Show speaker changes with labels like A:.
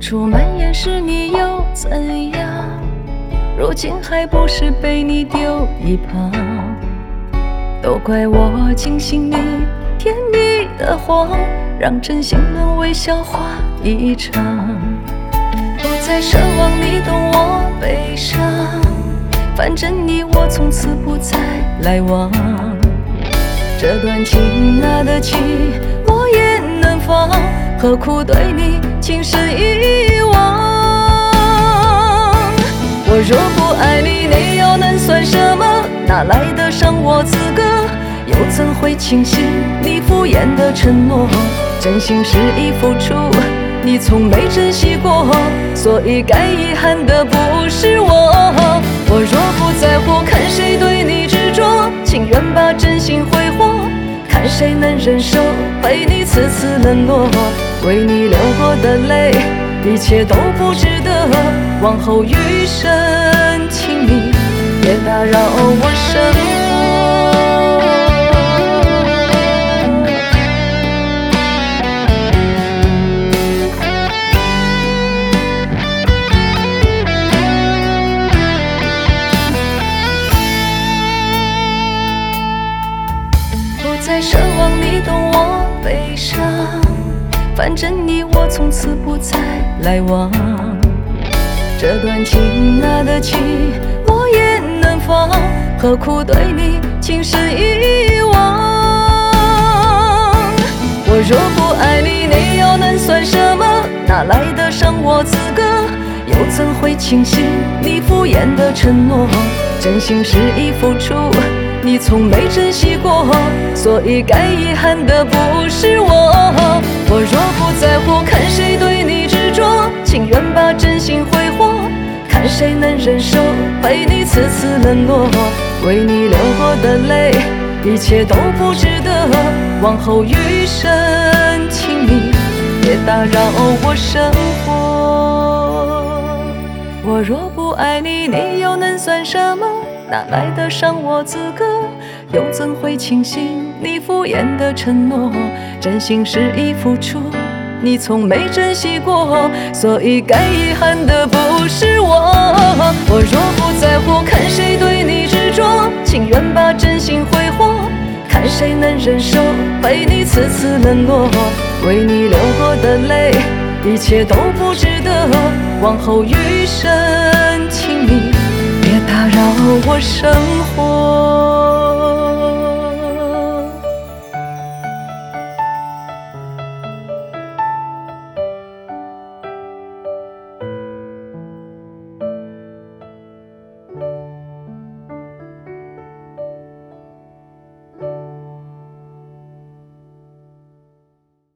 A: 初蔓延时你又怎样？如今还不是被你丢一旁？都怪我精心里甜蜜的谎，让真心沦为笑话一场。不再奢望你懂我悲伤，反正你我从此不再来往。这段情拿得起，我也能放，何苦对你情深一往？我若不爱你，你又能算什么？哪来得上我资格？又怎会庆幸你敷衍的承诺？真心实意付出，你从没珍惜过，所以该遗憾的不是我。我若不在乎，看谁对你执着，情愿把真心挥霍，看谁能忍受被你次次冷落。为你流过的泪，一切都不值得，往后余生请你别打扰我生活。不再奢望你懂我悲伤，反正你我从此不再来往。这段情拿得起，我也能放，何苦对你情深一往？我若不爱你，你又能算什么？哪来得上我资格？又怎会庆幸你敷衍的承诺？真心实意付出，你从没珍惜过，所以该遗憾的不是我。我若不在乎，看谁对你执着，情愿把真心挥霍，看谁能忍受被你次次冷落。为你流过的泪，一切都不值得，往后余生请你别打扰我生活。我若不爱你，你又能算什么？哪来得上我资格？又怎会庆幸你敷衍的承诺？真心实意付出，你从没珍惜过，所以该遗憾的不是我。我若不在乎，看谁对你执着，情愿把真心挥霍，看谁能忍受被你次次冷落。为你流过的泪，一切都不值得，往后余生请你别打扰我生活。